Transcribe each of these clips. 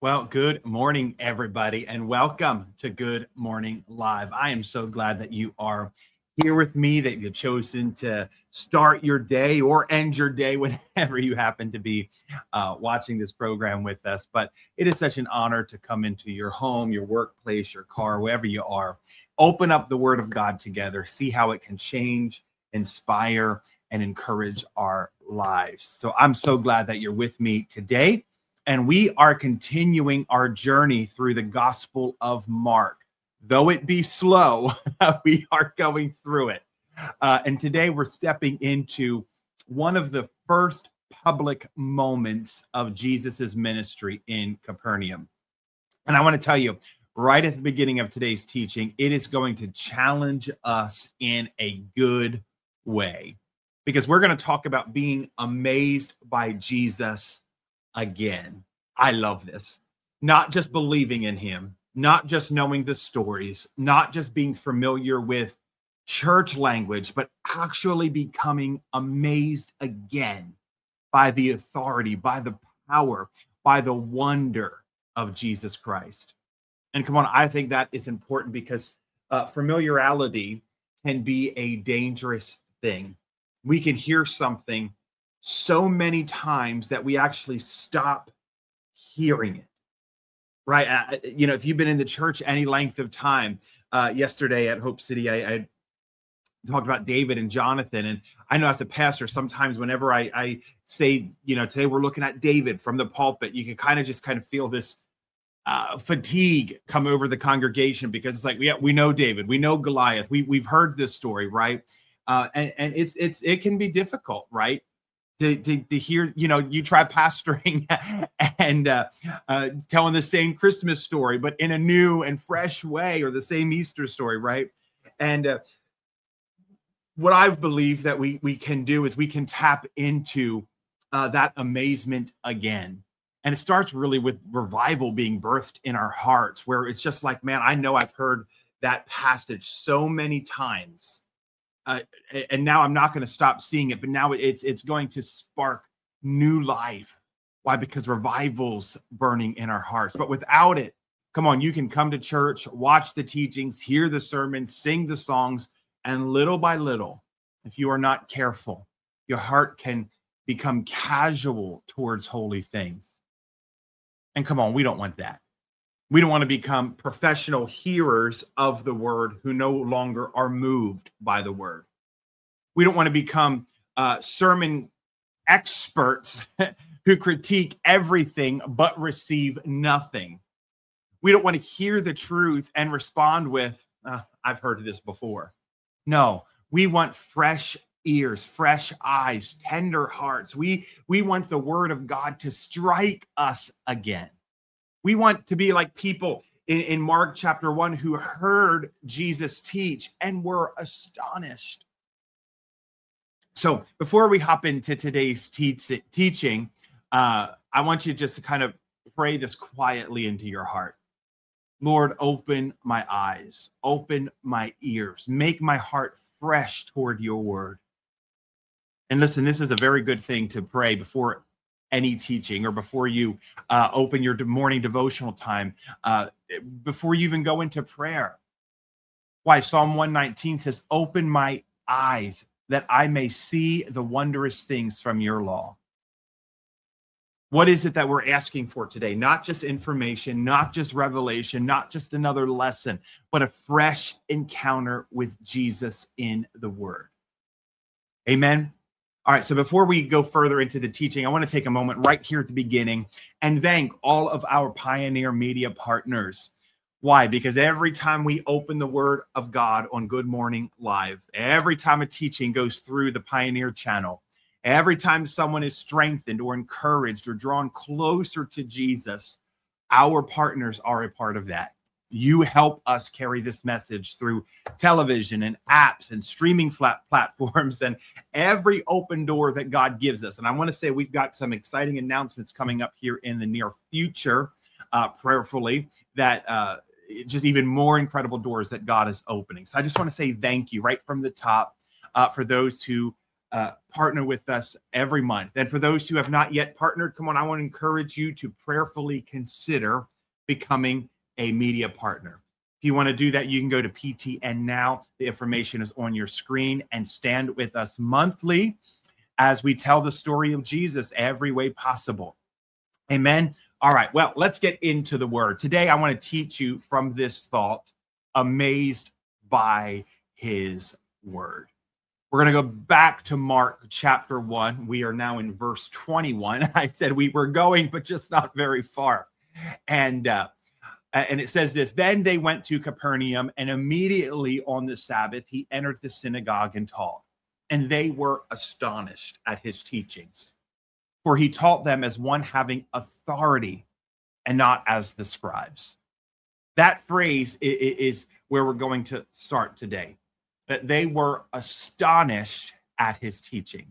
Well, good morning, everybody, and welcome to Good Morning Live. I am so glad that you are here with me, that you've chosen to start your day or end your day whenever you happen to be watching this program with us. But it is such an honor to come into your home, your workplace, your car, wherever you are, open up the Word of God together, see how it can change, inspire, and encourage our lives. So I'm so glad that you're with me today. And we are continuing our journey through the Gospel of Mark. Though it be slow, we are going through it. And today we're stepping into one of the first public moments of Jesus's ministry in Capernaum. And I want to tell you, right at the beginning of today's teaching, it is going to challenge us in a good way, because we're going to talk about being amazed by Jesus again. I love this. Not just believing in him, not just knowing the stories, not just being familiar with church language, but actually becoming amazed again by the authority, by the power, by the wonder of Jesus Christ. And come on, I think that is important because familiarity can be a dangerous thing. We can hear something so many times that we actually stop hearing it, right? If you've been in the church any length of time, yesterday at Hope City, I talked about David and Jonathan. And I know as a pastor, sometimes whenever I say, today we're looking at David from the pulpit, you can kind of feel this fatigue come over the congregation, because it's like, yeah, we know David, we know Goliath, we've heard this story, right? And it can be difficult, right? To hear, you try pastoring and telling the same Christmas story, but in a new and fresh way, or the same Easter story, right? And what I believe that we can do is we can tap into that amazement again. And it starts really with revival being birthed in our hearts, where it's just like, man, I know I've heard that passage so many times. And now I'm not going to stop seeing it, but now it's going to spark new life. Why? Because revival's burning in our hearts. But without it, come on, you can come to church, watch the teachings, hear the sermons, sing the songs, and little by little, if you are not careful, your heart can become casual towards holy things. And come on, we don't want that. We don't want to become professional hearers of the word who no longer are moved by the word. We don't want to become sermon experts who critique everything but receive nothing. We don't want to hear the truth and respond with, I've heard this before. No, we want fresh ears, fresh eyes, tender hearts. We want the word of God to strike us again. We want to be like people in Mark chapter 1 who heard Jesus teach and were astonished. So before we hop into today's teaching, I want you just to kind of pray this quietly into your heart. Lord, open my eyes, open my ears, make my heart fresh toward your word. And listen, this is a very good thing to pray before any teaching, or before you open your morning devotional time, before you even go into prayer. Why? Psalm 119 says, open my eyes that I may see the wondrous things from your law. What is it that we're asking for today? Not just information, not just revelation, not just another lesson, but a fresh encounter with Jesus in the word. Amen. All right, so before we go further into the teaching, I want to take a moment right here at the beginning and thank all of our Pioneer Media partners. Why? Because every time we open the Word of God on Good Morning Live, every time a teaching goes through the Pioneer channel, every time someone is strengthened or encouraged or drawn closer to Jesus, our partners are a part of that. You help us carry this message through television and apps and streaming platforms and every open door that God gives us. And I want to say we've got some exciting announcements coming up here in the near future, prayerfully, that just even more incredible doors that God is opening. So I just want to say thank you right from the top for those who partner with us every month. And for those who have not yet partnered, come on, I want to encourage you to prayerfully consider becoming a media partner. If you want to do that, you can go to PTN Now. The information is on your screen, and stand with us monthly as we tell the story of Jesus every way possible. Amen. All right, well, let's get into the word. Today, I want to teach you from this thought, amazed by his word. We're going to go back to Mark chapter 1. We are now in verse 21. I said we were going, but just not very far. And it says this: Then they went to Capernaum, and immediately on the Sabbath, he entered the synagogue and taught. And they were astonished at his teachings, for he taught them as one having authority and not as the scribes. That phrase is where we're going to start today. That they were astonished at his teaching.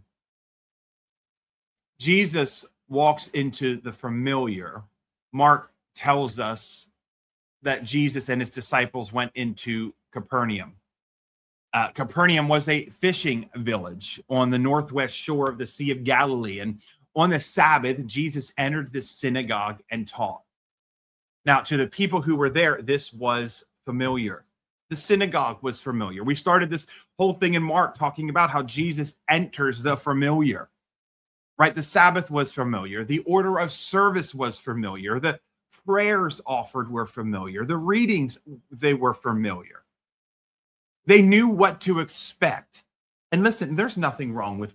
Jesus walks into the familiar. Mark tells us that Jesus and his disciples went into Capernaum. Capernaum was a fishing village on the northwest shore of the Sea of Galilee. And on the Sabbath, Jesus entered the synagogue and taught. Now, to the people who were there, this was familiar. The synagogue was familiar. We started this whole thing in Mark talking about how Jesus enters the familiar, right? The Sabbath was familiar. The order of service was familiar. The prayers offered were familiar. The readings, they were familiar. They knew what to expect. And listen, there's nothing wrong with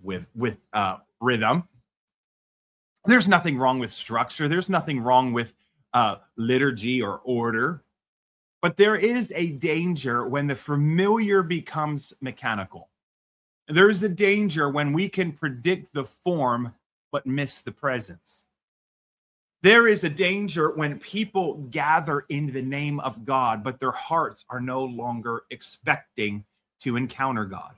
rhythm. There's nothing wrong with structure. There's nothing wrong with liturgy or order. But there is a danger when the familiar becomes mechanical. There's a danger when we can predict the form but miss the presence. There is a danger when people gather in the name of God, but their hearts are no longer expecting to encounter God.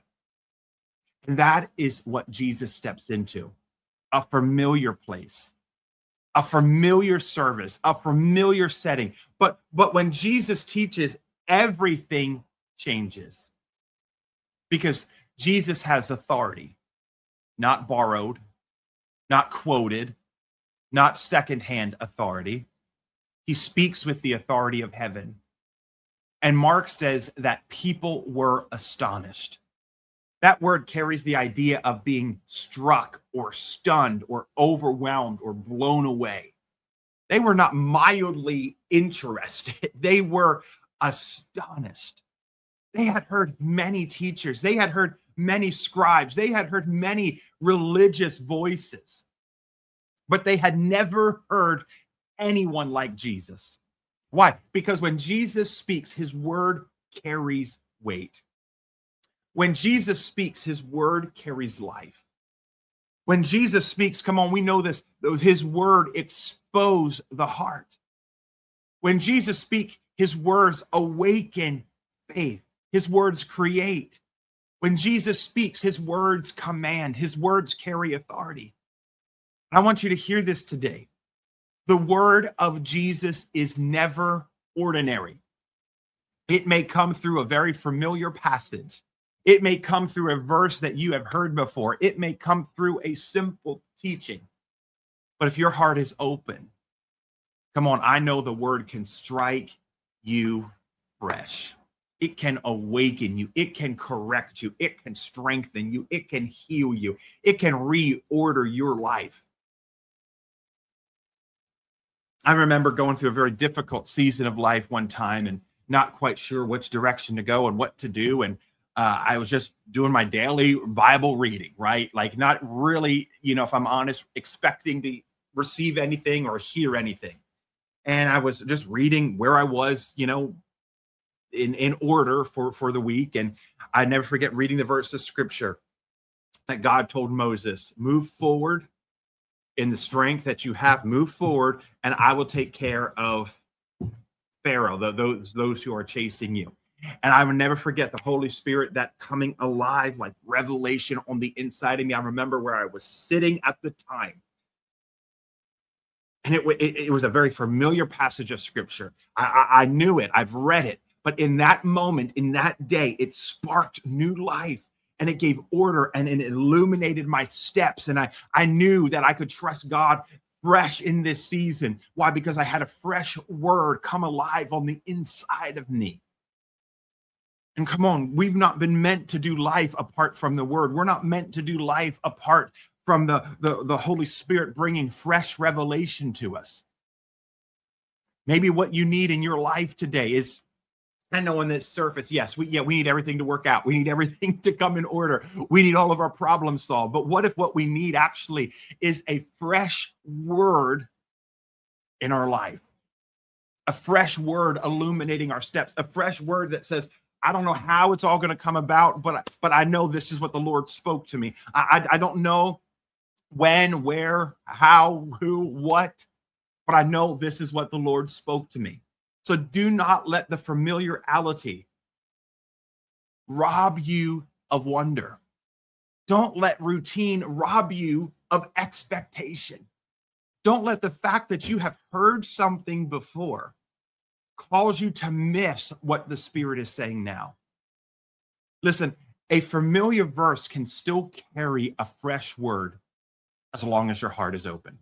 And that is what Jesus steps into, a familiar place, a familiar service, a familiar setting. But when Jesus teaches, everything changes. Because Jesus has authority, not borrowed, not quoted, not secondhand authority. He speaks with the authority of heaven. And Mark says that people were astonished. That word carries the idea of being struck or stunned or overwhelmed or blown away. They were not mildly interested. They were astonished. They had heard many teachers. They had heard many scribes. They had heard many religious voices. But they had never heard anyone like Jesus. Why? Because when Jesus speaks, his word carries weight. When Jesus speaks, his word carries life. When Jesus speaks, come on, we know this, his word expose the heart. When Jesus speaks, his words awaken faith. His words create. When Jesus speaks, his words command. His words carry authority. I want you to hear this today. The word of Jesus is never ordinary. It may come through a very familiar passage. It may come through a verse that you have heard before. It may come through a simple teaching. But if your heart is open, come on, I know the word can strike you fresh. It can awaken you. It can correct you. It can strengthen you. It can heal you. It can reorder your life. I remember going through a very difficult season of life one time and not quite sure which direction to go and what to do. And I was just doing my daily Bible reading, right? Like not really, if I'm honest, expecting to receive anything or hear anything. And I was just reading where I was, in order for the week. And I never forget reading the verse of scripture that God told Moses, move forward in the strength that you have, move forward, and I will take care of Pharaoh, those who are chasing you. And I will never forget the Holy Spirit that coming alive, like revelation on the inside of me. I remember where I was sitting at the time. And it was a very familiar passage of scripture. I knew it. I've read it. But in that moment, in that day, it sparked new life. and it gave order and it illuminated my steps. And I knew that I could trust God fresh in this season. Why? Because I had a fresh word come alive on the inside of me. And come on, we've not been meant to do life apart from the word. We're not meant to do life apart from the Holy Spirit bringing fresh revelation to us. Maybe what you need in your life today is, I know on this surface, yes, we need everything to work out. We need everything to come in order. We need all of our problems solved. But what if what we need actually is a fresh word in our life? A fresh word illuminating our steps, a fresh word that says, I don't know how it's all going to come about, but I know this is what the Lord spoke to me. I don't know when, where, how, who, what, but I know this is what the Lord spoke to me. So do not let the familiarity rob you of wonder. Don't let routine rob you of expectation. Don't let the fact that you have heard something before cause you to miss what the Spirit is saying now. Listen, a familiar verse can still carry a fresh word as long as your heart is open.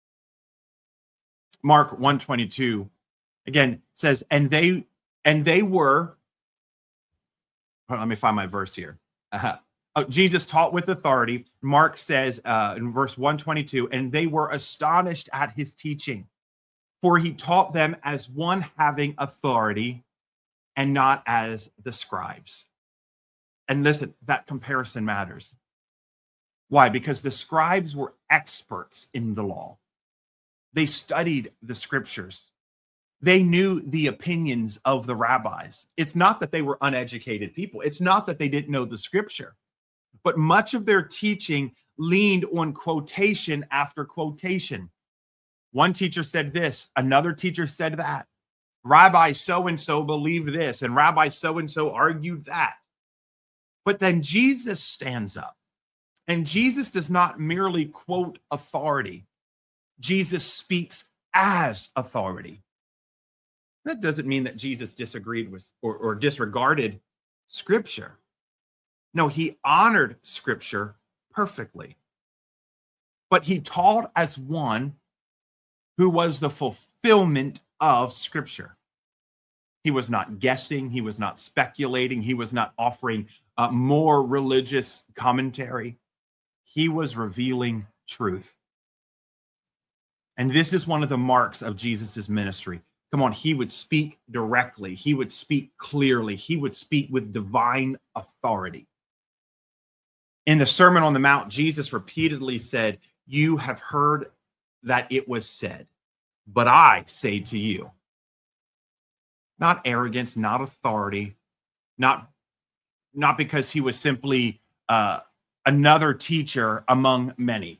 Mark 1:22 again says, and they were, let me find my verse here. Jesus taught with authority. Mark says in verse 122, and they were astonished at his teaching, for he taught them as one having authority and not as the scribes. And listen, that comparison matters. Why? Because the scribes were experts in the law. They studied the scriptures. They knew the opinions of the rabbis. It's not that they were uneducated people. It's not that they didn't know the scripture. But much of their teaching leaned on quotation after quotation. One teacher said this, another teacher said that. Rabbi so-and-so believed this, and Rabbi so-and-so argued that. But then Jesus stands up, and Jesus does not merely quote authority. Jesus speaks as authority. That doesn't mean that Jesus disagreed with or disregarded Scripture. No, he honored Scripture perfectly. But he taught as one who was the fulfillment of Scripture. He was not guessing. He was not speculating. He was not offering more religious commentary. He was revealing truth. And this is one of the marks of Jesus's ministry. Come on, he would speak directly. He would speak clearly. He would speak with divine authority. In the Sermon on the Mount, Jesus repeatedly said, "You have heard that it was said, but I say to you." Not arrogance, not authority, not because he was simply another teacher among many.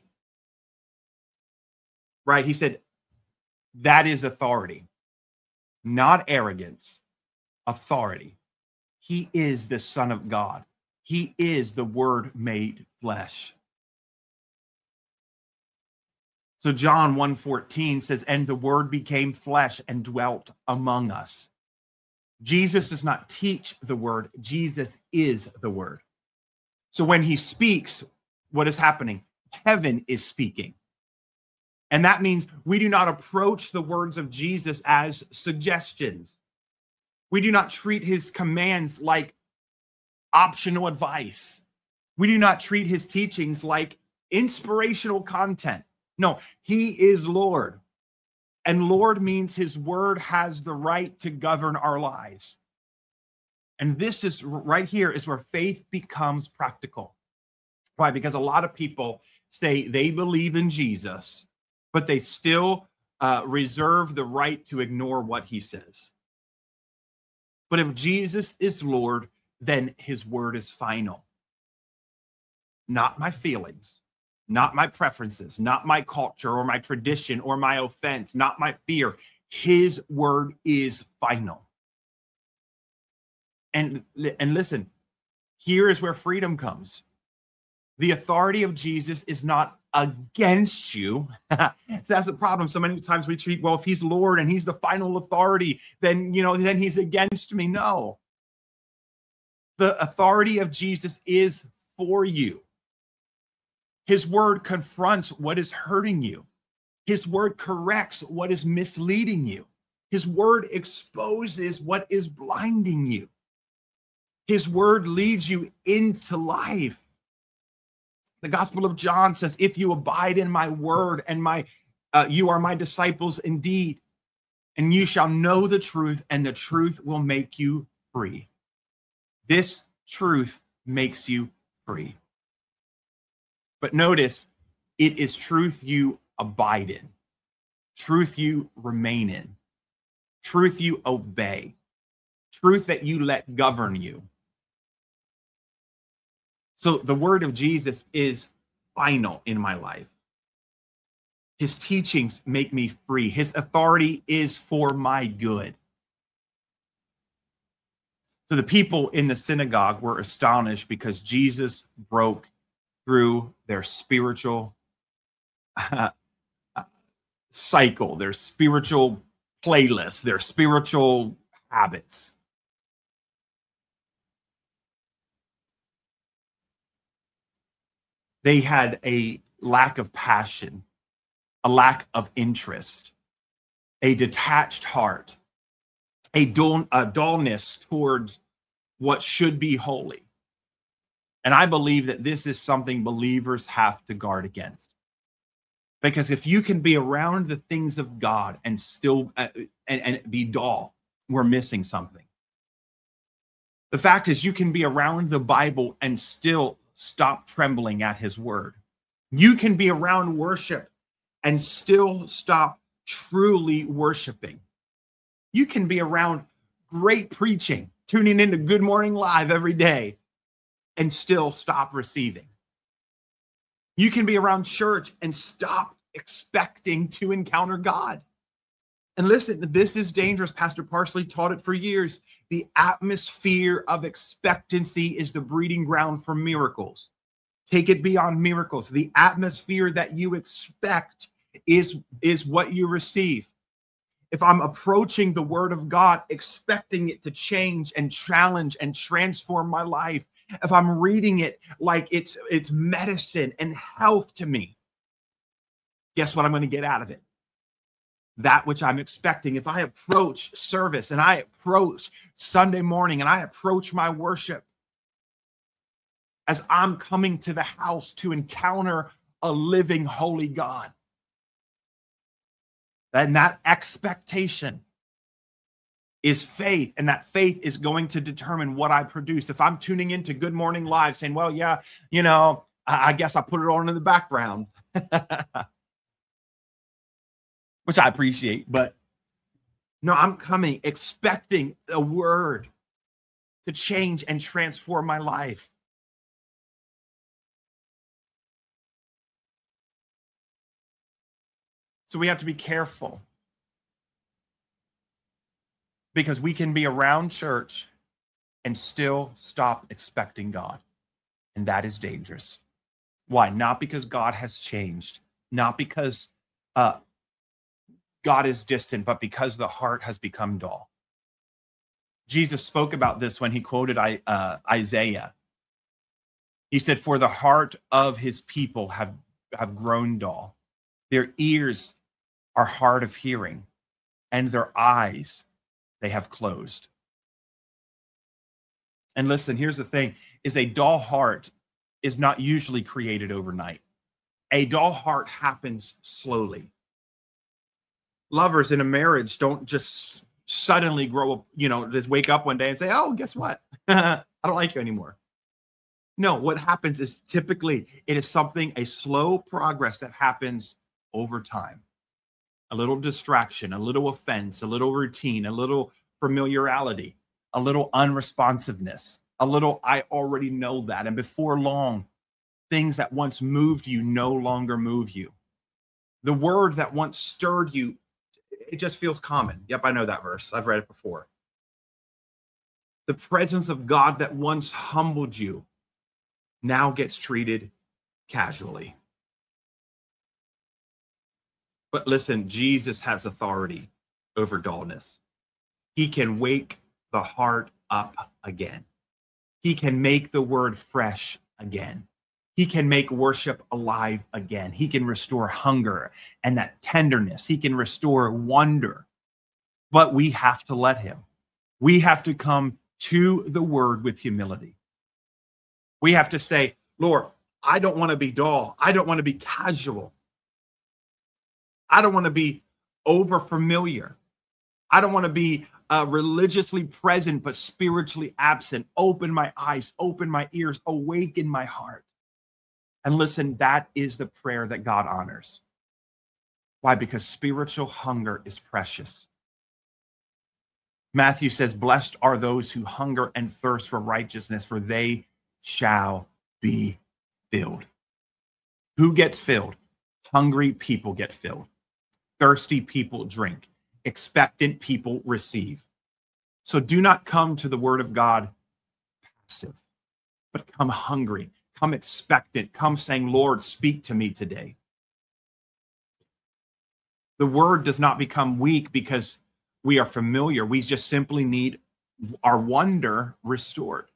Right? He said, that is authority, not arrogance, authority. He is the Son of God. He is the Word made flesh. So John 1:14 says, and the Word became flesh and dwelt among us. Jesus does not teach the Word. Jesus is the Word. So when he speaks, what is happening? Heaven is speaking. And that means we do not approach the words of Jesus as suggestions. We do not treat his commands like optional advice. We do not treat his teachings like inspirational content. No, he is Lord. And Lord means his word has the right to govern our lives. And this is right here is where faith becomes practical. Why? Because a lot of people say they believe in Jesus, but they still reserve the right to ignore what he says. But if Jesus is Lord, then his word is final. Not my feelings, not my preferences, not my culture or my tradition or my offense, not my fear. His word is final. And listen, here is where freedom comes. The authority of Jesus is not against you. So that's the problem. So many times we treat, well, if he's Lord and he's the final authority, then, then he's against me. No. The authority of Jesus is for you. His word confronts what is hurting you. His word corrects what is misleading you. His word exposes what is blinding you. His word leads you into life. The Gospel of John says, if you abide in my word and you are my disciples indeed, and you shall know the truth, and the truth will make you free. This truth makes you free. But notice, it is truth you abide in, truth you remain in, truth you obey, truth that you let govern you. So the word of Jesus is final in my life. His teachings make me free. His authority is for my good. So the people in the synagogue were astonished because Jesus broke through their spiritual cycle, their spiritual playlist, their spiritual habits. They had a lack of passion, a lack of interest, a detached heart, a dullness towards what should be holy. And I believe that this is something believers have to guard against. Because if you can be around the things of God and still and be dull, we're missing something. The fact is, you can be around the Bible and still stop trembling at his word. You can be around worship and still stop truly worshiping. You can be around great preaching, tuning into Good Morning Live every day, and still stop receiving. You can be around church and stop expecting to encounter God. And listen, this is dangerous. Pastor Parsley taught it for years. The atmosphere of expectancy is the breeding ground for miracles. Take it beyond miracles. The atmosphere that you expect is what you receive. If I'm approaching the word of God, expecting it to change and challenge and transform my life, if I'm reading it like it's medicine and health to me, guess what I'm going to get out of it? That which I'm expecting. If I approach service and I approach Sunday morning and I approach my worship as I'm coming to the house to encounter a living, holy God, then that expectation is faith, and that faith is going to determine what I produce. If I'm tuning into Good Morning Live saying, well, yeah, I guess I put it on in the background, which I appreciate, but no, I'm coming expecting a word to change and transform my life. So we have to be careful, because we can be around church and still stop expecting God. And that is dangerous. Why? Not because God has changed, not because God is distant, but because the heart has become dull. Jesus spoke about this when he quoted Isaiah. He said, for the heart of his people have grown dull. Their ears are hard of hearing, and their eyes they have closed. And listen, here's the thing, is a dull heart is not usually created overnight. A dull heart happens slowly. Lovers in a marriage don't just suddenly grow up, just wake up one day and say, oh, guess what? I don't like you anymore. No, what happens is typically it is a slow progress that happens over time. A little distraction, a little offense, a little routine, a little familiarity, a little unresponsiveness, a little, I already know that. And before long, things that once moved you no longer move you. The word that once stirred you, it just feels common. Yep, I know that verse. I've read it before. The presence of God that once humbled you now gets treated casually. But listen, Jesus has authority over dullness. He can wake the heart up again. He can make the word fresh again. He can make worship alive again. He can restore hunger and that tenderness. He can restore wonder. But we have to let him. We have to come to the word with humility. We have to say, Lord, I don't want to be dull. I don't want to be casual. I don't want to be over familiar. I don't want to be religiously present, but spiritually absent. Open my eyes, open my ears, awaken my heart. And listen, that is the prayer that God honors. Why? Because spiritual hunger is precious. Matthew says, blessed are those who hunger and thirst for righteousness, for they shall be filled. Who gets filled? Hungry people get filled. Thirsty people drink. Expectant people receive. So do not come to the word of God passive, but come hungry, come expectant, come saying, Lord, speak to me today. The word does not become weak because we are familiar. We just simply need our wonder restored.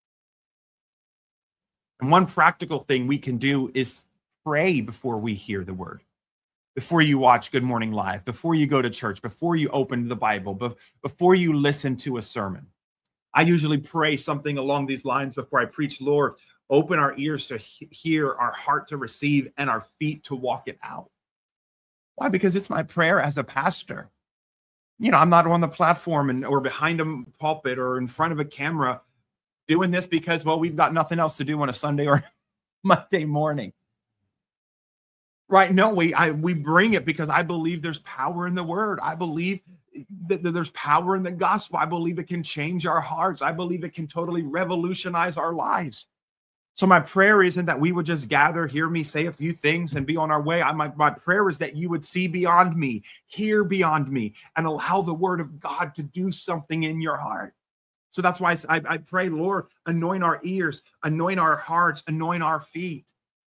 And one practical thing we can do is pray before we hear the word. Before you watch Good Morning Live, before you go to church, before you open the Bible, before you listen to a sermon. I usually pray something along these lines before I preach. Lord, open our ears to hear, our heart to receive, and our feet to walk it out. Why? Because it's my prayer as a pastor. You know, I'm not on the platform or behind a pulpit or in front of a camera doing this because, well, we've got nothing else to do on a Sunday or Monday morning. Right? No, we bring it because I believe there's power in the word. I believe that there's power in the gospel. I believe it can change our hearts. I believe it can totally revolutionize our lives. So my prayer isn't that we would just gather, hear me say a few things and be on our way. My prayer is that you would see beyond me, hear beyond me, and allow the word of God to do something in your heart. So that's why I pray, Lord, anoint our ears, anoint our hearts, anoint our feet.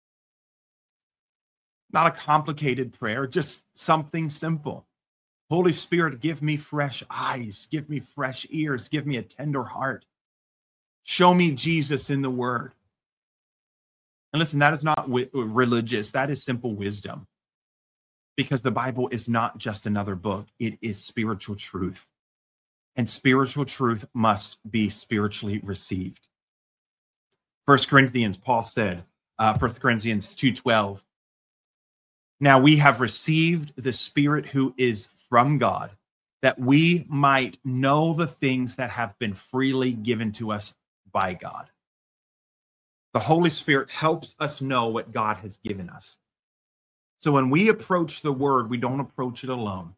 Not a complicated prayer, just something simple. Holy Spirit, give me fresh eyes, give me fresh ears, give me a tender heart. Show me Jesus in the word. And listen, that is not religious. That is simple wisdom. Because the Bible is not just another book. It is spiritual truth. And spiritual truth must be spiritually received. 1 Corinthians, Paul said, 1 Corinthians 2:12, now we have received the Spirit who is from God, that we might know the things that have been freely given to us by God. The Holy Spirit helps us know what God has given us. So when we approach the word, we don't approach it alone.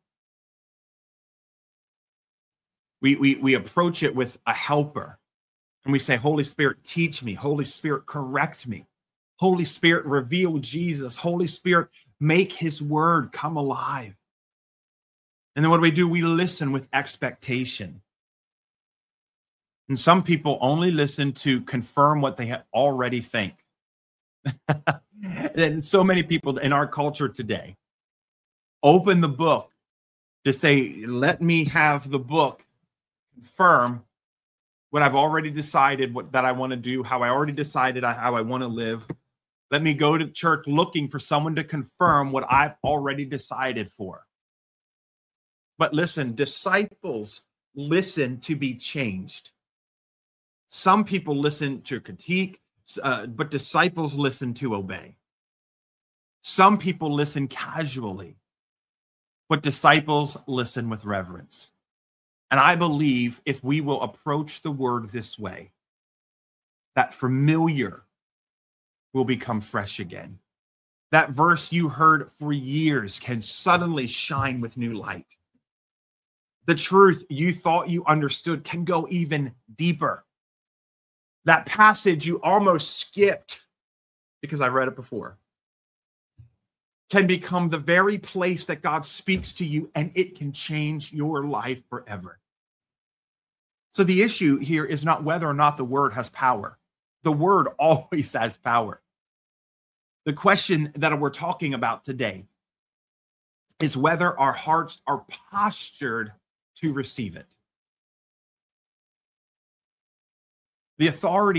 We approach it with a helper. And we say, Holy Spirit, teach me. Holy Spirit, correct me. Holy Spirit, reveal Jesus. Holy Spirit, make his word come alive. And then what do? We listen with expectation. And some people only listen to confirm what they already think. And so many people in our culture today open the book to say, let me have the book confirm what I've already decided that I want to do, how I already decided how I want to live. Let me go to church looking for someone to confirm what I've already decided for. But listen, disciples listen to be changed. Some people listen to critique, but disciples listen to obey. Some people listen casually, but disciples listen with reverence. And I believe if we will approach the word this way, that familiar will become fresh again. That verse you heard for years can suddenly shine with new light. The truth you thought you understood can go even deeper. That passage you almost skipped because I read it before can become the very place that God speaks to you, and it can change your life forever. So the issue here is not whether or not the word has power. The word always has power. The question that we're talking about today is whether our hearts are postured to receive it. The authority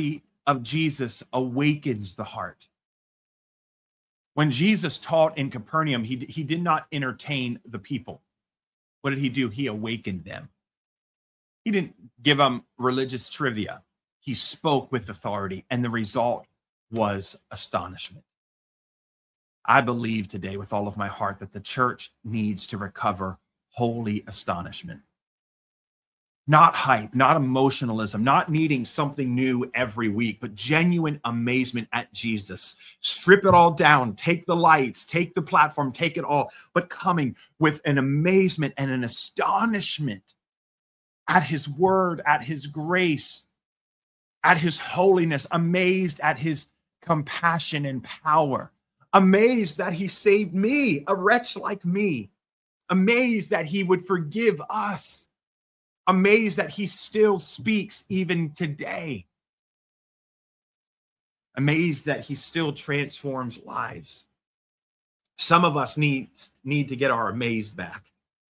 of Jesus awakens the heart. When Jesus taught in Capernaum, he did not entertain the people. What did he do? He awakened them. He didn't give them religious trivia. He spoke with authority, and the result was astonishment. I believe today with all of my heart that the church needs to recover holy astonishment. Not hype, not emotionalism, not needing something new every week, but genuine amazement at Jesus. Strip it all down, take the lights, take the platform, take it all, but coming with an amazement and an astonishment at his word, at his grace, at his holiness, amazed at his compassion and power, amazed that he saved me, a wretch like me, amazed that he would forgive us, amazed that he still speaks even today, amazed that he still transforms lives. Some of us need to get our amazed back.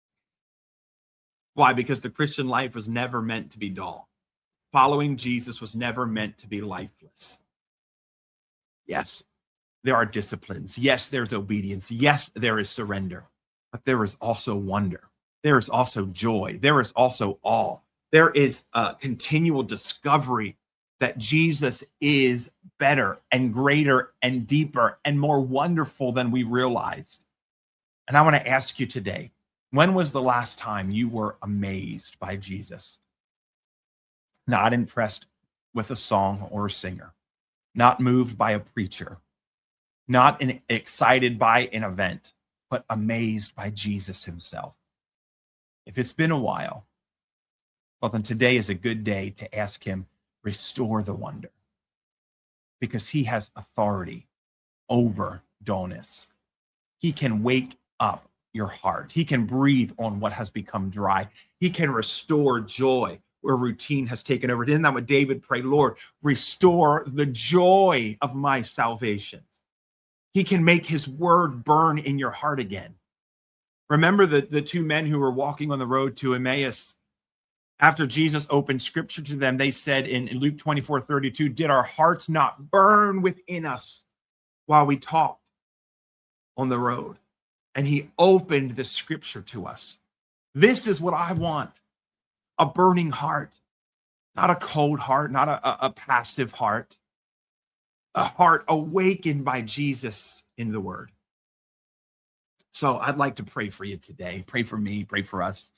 Why? Because the Christian life was never meant to be dull. Following Jesus was never meant to be lifeless. Yes, there are disciplines. Yes, there's obedience. Yes, there is surrender. But there is also wonder. There is also joy. There is also awe. There is a continual discovery that Jesus is better and greater and deeper and more wonderful than we realized. And I want to ask you today, when was the last time you were amazed by Jesus? Not impressed with a song or a singer, not moved by a preacher, not excited by an event, but amazed by Jesus himself. If it's been a while, well, then today is a good day to ask him, restore the wonder, because he has authority over dullness. He can wake up your heart. He can breathe on what has become dry. He can restore joy where routine has taken over. Isn't that what David prayed? Lord, restore the joy of my salvation. He can make his word burn in your heart again. Remember the two men who were walking on the road to Emmaus. After Jesus opened scripture to them, they said in Luke 24:32, did our hearts not burn within us while we talked on the road? And he opened the scripture to us. This is what I want. A burning heart, not a cold heart, not a passive heart. A heart awakened by Jesus in the word. So I'd like to pray for you today. Pray for me, pray for us.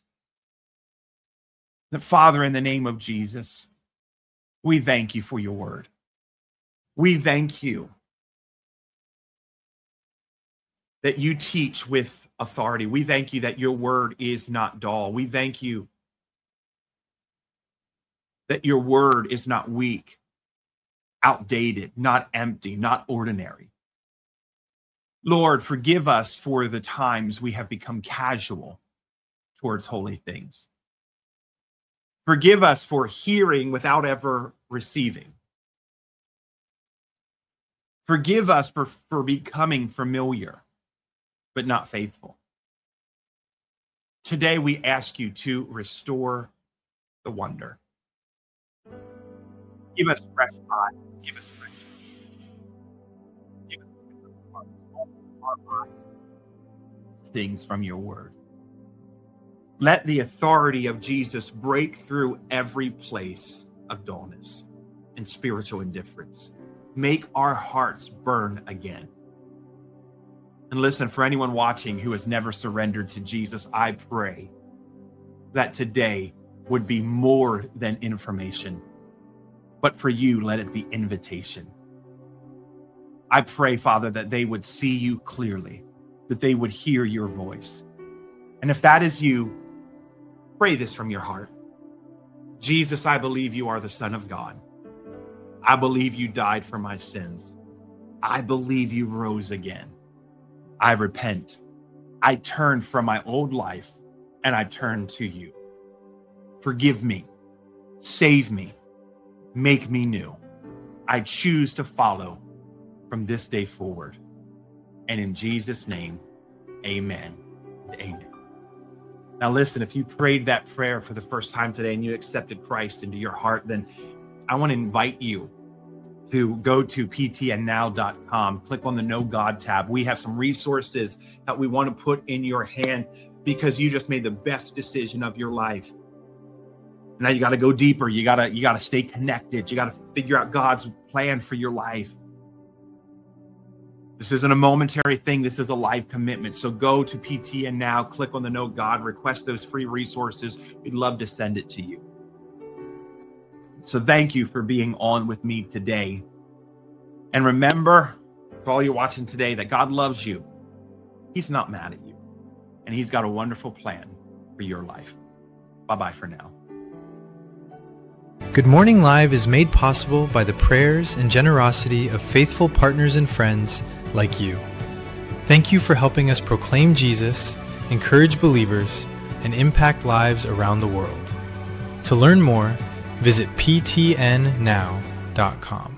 That Father, in the name of Jesus, we thank you for your word. We thank you that you teach with authority. We thank you that your word is not dull. We thank you that your word is not weak, outdated, not empty, not ordinary. Lord, forgive us for the times we have become casual towards holy things. Forgive us for hearing without ever receiving. Forgive us for becoming familiar, but not faithful. Today we ask you to restore the wonder. Give us fresh eyes. Give us fresh ears. Give us hearts. Open our eyes. Things from your word. Let the authority of Jesus break through every place of dullness and spiritual indifference. Make our hearts burn again. And listen, for anyone watching who has never surrendered to Jesus, I pray that today would be more than information. But for you, let it be invitation. I pray, Father, that they would see you clearly, that they would hear your voice. And if that is you, pray this from your heart. Jesus, I believe you are the Son of God. I believe you died for my sins. I believe you rose again. I repent. I turn from my old life and I turn to you. Forgive me. Save me. Make me new. I choose to follow from this day forward. And in Jesus' name, amen and amen. Now listen, if you prayed that prayer for the first time today and you accepted Christ into your heart, then I want to invite you to go to ptnnow.com, click on the Know God tab. We have some resources that we want to put in your hand because you just made the best decision of your life. Now you got to go deeper. You got to stay connected. You got to figure out God's plan for your life. This isn't a momentary thing. This is a life commitment. So go to PTN Now, click on the Know God, request those free resources. We'd love to send it to you. So thank you for being on with me today. And remember, for all you're watching today, that God loves you. He's not mad at you. And he's got a wonderful plan for your life. Bye-bye for now. Good Morning Live is made possible by the prayers and generosity of faithful partners and friends like you. Thank you for helping us proclaim Jesus, encourage believers, and impact lives around the world. To learn more, visit ptnnow.com.